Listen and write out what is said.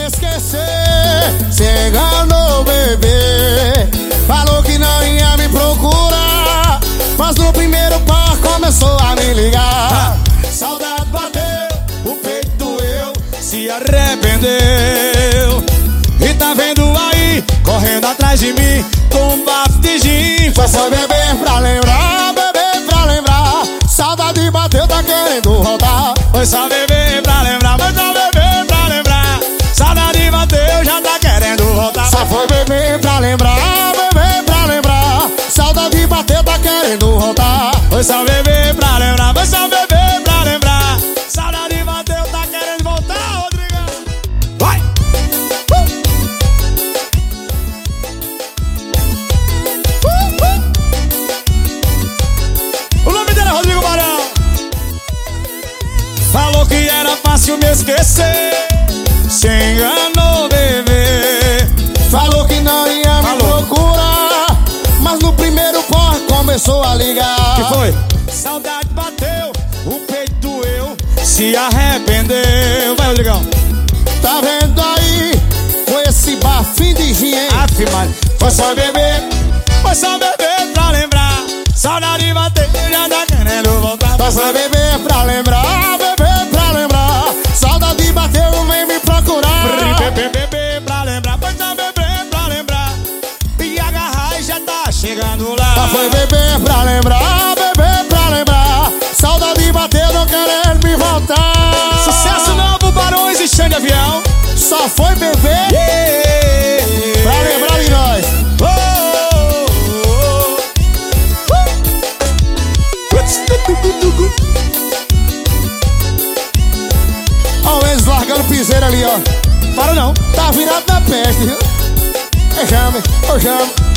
esquecer. Cê enganou, bebê. Falou que não ia me procurar, mas no primeiro par começou a me ligar. Saudade bateu, o peito doeu, Se arrependeu e tá vendo aí, correndo atrás de mim com um bafo de gin. foi só beber pra lembrar, beber pra lembrar. Saudade bateu, tá querendo voltar. Foi só beber pra lembrar, foi só beber pra lembrar. Saudade bateu, já tá querendo voltar. Só foi beber pra lembrar, beber pra lembrar. Saudade bateu, tá querendo voltar. Foi só beber pra lembrar, foi só beber pra lembrar. Saudade bateu, tá querendo voltar, Rodrigão. Vai! O nome dele é Rodrigo Barão. Falou que era fácil me esquecer, se enganou, bebê. Falou que não ia me procurar, mas no primeiro pó começou a ligar. Que foi? Saudade bateu, o peito doeu, se arrependeu. Vai, Rodrigão. Tá vendo aí, com esse bafinho de gin, hein? Aff, mano. Foi só beber pra lembrar. Saudade bateu, já tá querendo voltar. Foi só beber pra lembrar, beber pra lembrar. Saudade bateu, vem me procurar. Beber pra lembrar, foi só beber pra lembrar. E a garrafa já tá chegando lá. Só foi beber pra lembrar, beber pra lembrar. Saudade bateu, não querendo me voltar. Sucesso novo, Barões e Xande Avião. Só foi beber pra lembrar de nós. Ó o Enzo largando piseiro ali, ó. Para não. Tá virado na peste, viu? Eu chamo.